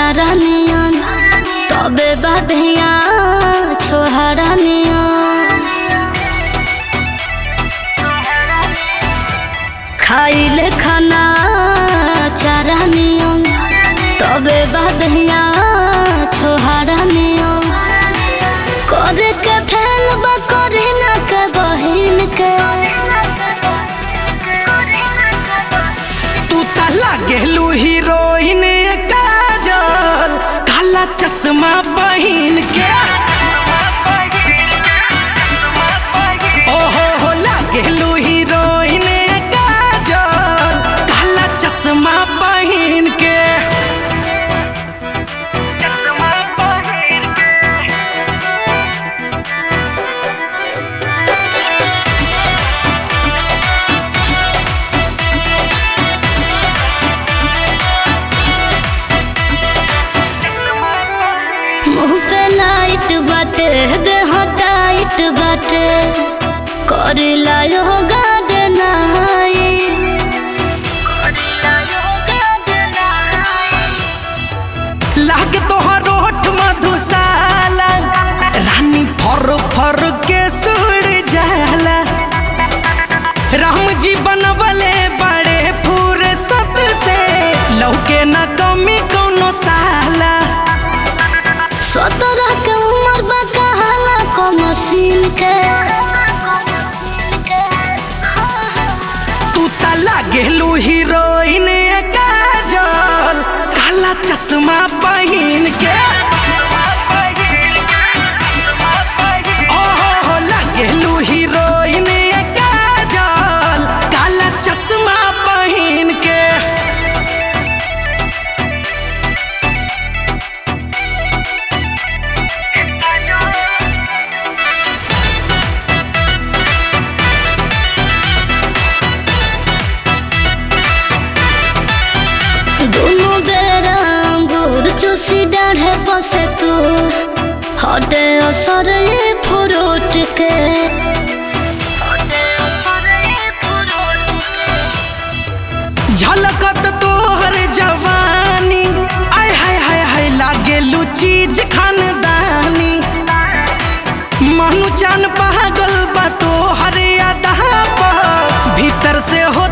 तारा नियन तबे बधिया छोहरा नियन खाइले खाना चारा नियन तबे बधिया छोहरा नियन करे के फैलबा करे ना के बहिन के तू ताला गेलू हीरोइन काजल काला चश्मा बहिन के ओहो हो लागेलू हीरोइन काजल काला चश्मा बहिन के मुँह पे लाइट बाटे देह टाइट बाटे करिला योगा दे नहाई लागे तोहर होठ मधुशाला रानी फर फर के सुड़ जाला राम जी बनवले बड़े फुर्सत से लौके न कमी कौनो साला 17 के उम्र बा कहाला को मशीन के तू ताला गेलू हीरोइन काजल काला चश्मा बहिन के ओहो लागेलू हीरोइन काजल काला चश्मा बहिन के दोनों बेरा अंगूर चूसी डाढ़े बसे तू हटे असर ये फ्रूट के झलकत तोहर जवानी आय हाय हाय हाय लागेलू चीज खानदानी मनु चान पागल बा तोहर अदा पर भीतर से हो